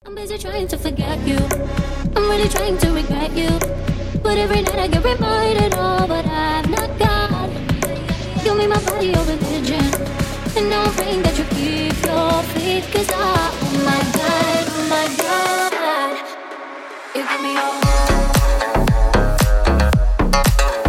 I'm busy trying to forget you. I'm really trying to regret you. But every night I get reminded of what I've not got. You made my body your religion. And now I'm praying that you keep your faith. Cause oh my God, you got me all.